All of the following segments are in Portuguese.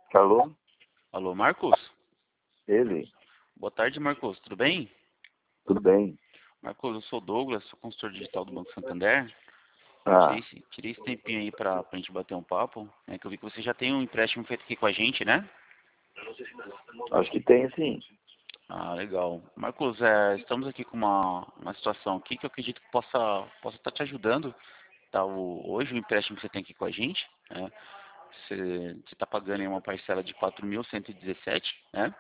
Alô? Alô, Marcos? Ele? Boa tarde, Marcos. Tudo bem? Tudo bem? Marcos, eu sou o Douglas, sou consultor digital do Banco Santander. Ah, Tirei esse tempinho aí pra gente bater um papo, né? Que eu vi que você já tem um empréstimo feito aqui com a gente, né? acho que tem sim. Ah, legal. Marcos, estamos aqui com uma situação aqui que eu acredito que possa estar te ajudando. Tá, hoje o empréstimo que você tem aqui com a gente, né? Você está pagando em uma parcela de 4.117, né?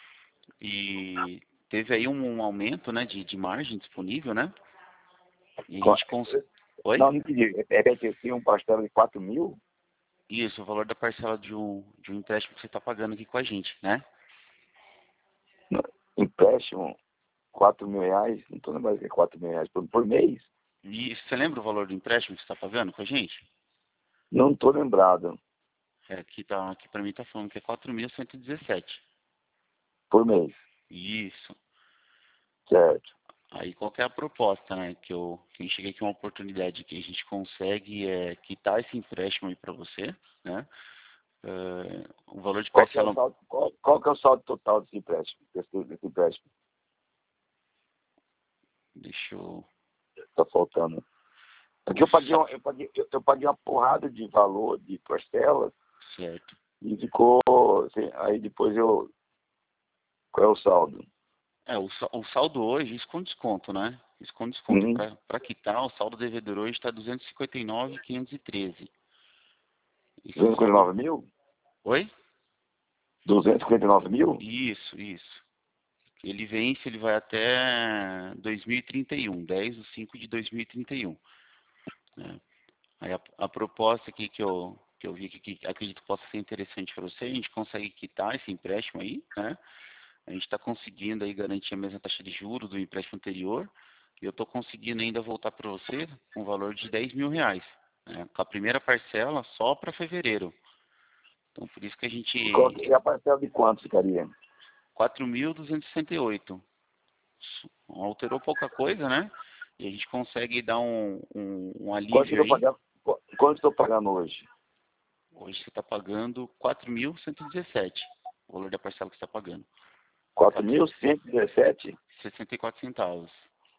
E teve aí um aumento, né, de margem disponível, né? E a Qua- gente Oi? Não entendi. Repete assim, um parcela de 4.000? Isso, o valor da parcela de um empréstimo que você está pagando aqui com a gente, né? Não, empréstimo, 4.000 reais? Não estou lembrando que é 4.000 reais por mês? E você lembra o valor do empréstimo que você está pagando com a gente? Não estou lembrado. Aqui para mim está falando que é 4.117. Por mês, Isso. certo. Aí qual que é a proposta, né? Que eu cheguei aqui uma oportunidade que a gente consegue quitar esse empréstimo aí para você, né? O valor de Qual que é o parcela, saldo, qual que é o saldo total desse empréstimo? Desse empréstimo deixa eu... está faltando. Porque o sa- eu paguei uma porrada de valor de parcelas Certo. e ficou, assim, aí depois qual é o saldo? O saldo hoje, isso com desconto, né? Isso com desconto. Uhum. Para quitar, o saldo devedor hoje está 259.513. Isso é o saldo. 259 mil? Oi? 259 mil? Isso. Ele vai até 2031, 10/5/2031. Né? Aí a proposta aqui que eu vi que acredito que possa ser interessante para você, a gente consegue quitar esse empréstimo aí, né? A gente está conseguindo aí garantir a mesma taxa de juros do empréstimo anterior. E eu estou conseguindo ainda voltar para você com o valor de 10 mil reais, né? Com a primeira parcela só para fevereiro. Então por isso que a E gente... a parcela de quanto ficaria? 4.268. Alterou pouca coisa, né? E a gente consegue dar um Quanto alívio estou aí. pagando, quanto estou pagando hoje? Hoje você está pagando 4.117, o valor da parcela que você está pagando. 4.117? 64 centavos.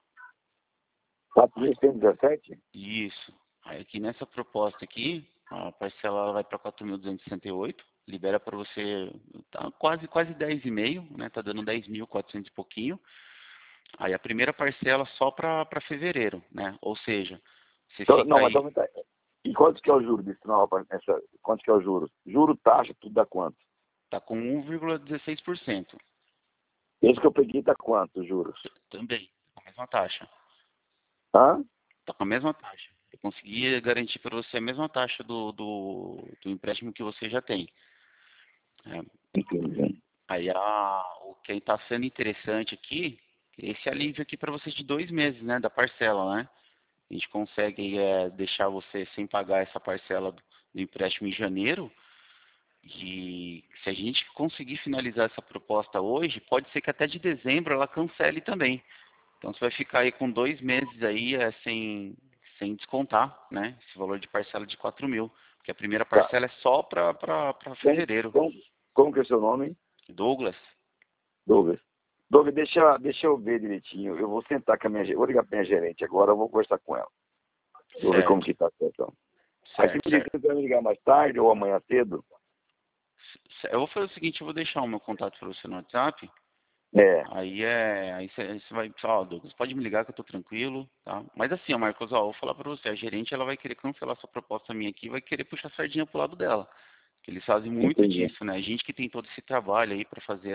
4.117? Isso. Aí aqui nessa proposta aqui, a parcela ela vai para 4.268, libera para você, tá quase 10,5, né? Tá dando 10.400 e pouquinho. Aí a primeira parcela só para fevereiro, né? Ou seja, você Então, fica não, mas aí, então, e quanto que é o juro desse nova, quanto que é o juro? Juro, taxa, tudo dá quanto? tá com 1,16%. Esse que eu peguei tá quanto, juros? Também, com a mesma taxa. Hã? Tá com a mesma taxa. Eu consegui garantir para você a mesma taxa do empréstimo que você já tem. É, Entendi. aí o que está sendo interessante aqui, esse alívio aqui para você de 2 meses, né, da parcela, né? A gente consegue deixar você sem pagar essa parcela do empréstimo em janeiro. E se a gente conseguir finalizar essa proposta hoje, pode ser que até de dezembro ela cancele também. Então você vai ficar aí com 2 meses aí sem descontar, né? Esse valor de parcela de 4.000. Porque a primeira Tá. parcela é só para Como, fevereiro. como, como que é o seu nome? Douglas, Douglas. Douglas, deixa eu ver direitinho. Eu vou sentar com a vou ligar para minha gerente agora, eu vou conversar com ela. Vou ver como certo, que tá a situação. Aí você certo, me diz certo. que você vai me ligar mais tarde ou amanhã cedo? Eu vou fazer o seguinte, eu vou deixar o meu contato para você no WhatsApp. É, Aí você vai, ó, Douglas, pode me ligar que eu tô tranquilo, tá? Mas assim, ó, Marcos, ó, eu vou falar pra você, a gerente ela vai querer cancelar essa proposta minha aqui, vai querer puxar a sardinha pro lado dela. Que eles fazem muito entendi. disso, né? A gente que tem todo esse trabalho aí para fazer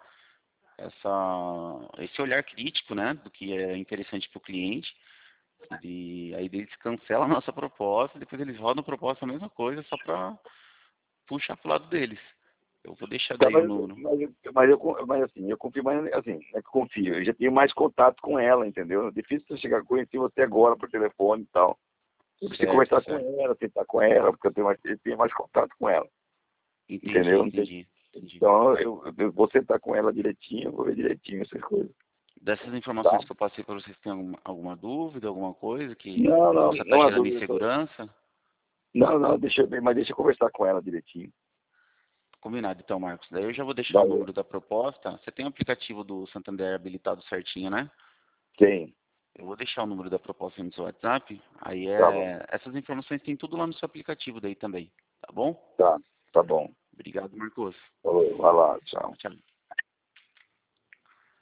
esse olhar crítico, né, do que é interessante para o cliente. Aí eles cancelam a nossa proposta, depois eles rodam a proposta a mesma coisa, só para puxar pro lado deles. Eu vou deixar Tá, daí o número. mas assim, eu confio mais, assim, é que eu confio, eu já tenho mais contato com ela, entendeu? É difícil eu chegar a conhecer você agora por telefone e tal. Eu preciso Certo, conversar com certo. ela, sentar com ela, porque eu tenho mais contato com ela, Entendi, entendeu? entendi, entendi. Então, eu vou sentar com ela direitinho, eu vou ver direitinho essas coisas, Dessas tá? informações que eu passei para vocês, tem alguma dúvida, alguma coisa que Não, não, possa estar não há gerando dúvida. insegurança? Não, não, deixa eu ver, mas deixa eu conversar com ela direitinho. Combinado então, Marcos. Daí eu já vou deixar o Valeu. número da proposta. Você tem o aplicativo do Santander habilitado certinho, né? Tem. Eu vou deixar o número da proposta no seu WhatsApp. Aí Tá bom. essas informações tem tudo lá no seu aplicativo daí também. Tá bom? Tá bom. Obrigado, Marcos. Falou. Vai lá. Tchau. Tchau.